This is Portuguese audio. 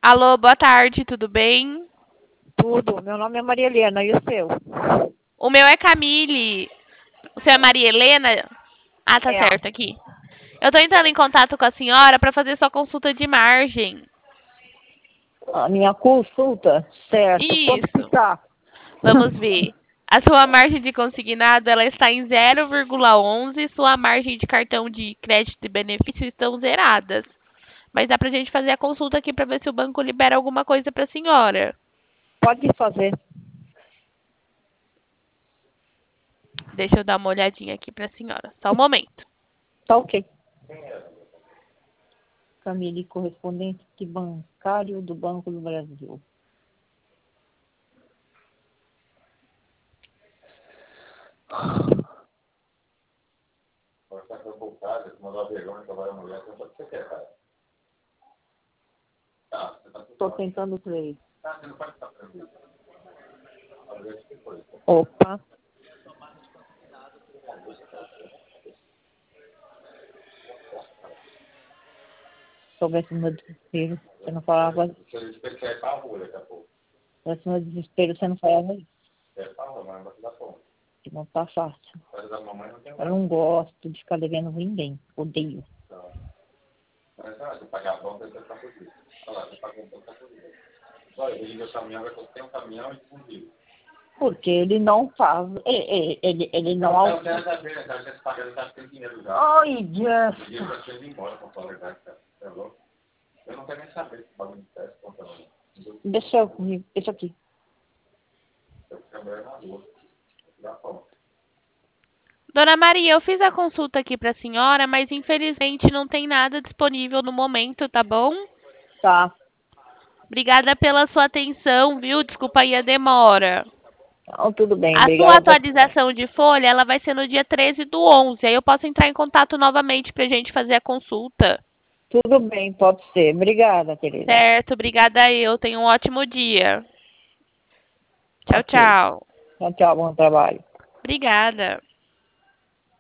Alô, boa tarde, tudo bem? Tudo. Meu nome é Maria Helena, e o seu? O meu é Camille. O seu é Maria Helena? Ah, tá É. certo aqui. Eu tô entrando em contato com a senhora para fazer sua consulta de margem. A minha consulta, certo. Quanto que Isso. tá? Vamos ver. A sua margem de consignado ela está em 0,11. Sua margem de cartão de crédito e benefício estão zeradas. Mas dá pra gente fazer a consulta aqui para ver se o banco libera alguma coisa pra senhora. Pode fazer. Deixa eu dar uma olhadinha aqui pra senhora. Só um momento. Tá ok. Camille, correspondente bancário do Banco do Brasil. Estou tentando ler. Opa. Soubesse o meu desespero, você não falava. Soubesse o meu desespero, você não falava isso. Que não tá fácil. Eu não gosto de ficar devendo ninguém. Odeio. Porque ele não faz. Ele não. Ai, Deus. Deixa aqui. Dona Maria, eu fiz a consulta aqui pra senhora, mas infelizmente não tem nada disponível no momento, tá bom? Tá. Obrigada pela sua atenção, viu? Desculpa aí a demora. Então, tudo bem. A sua Obrigada por. atualização de folha, ela vai ser no dia 13/11. Aí eu posso entrar em contato novamente pra gente fazer a consulta. Tudo bem, pode ser. Obrigada, querida. Certo, obrigada eu. Tenha um ótimo dia. Tchau, Ok. tchau. Tchau, tchau. Bom trabalho. Obrigada.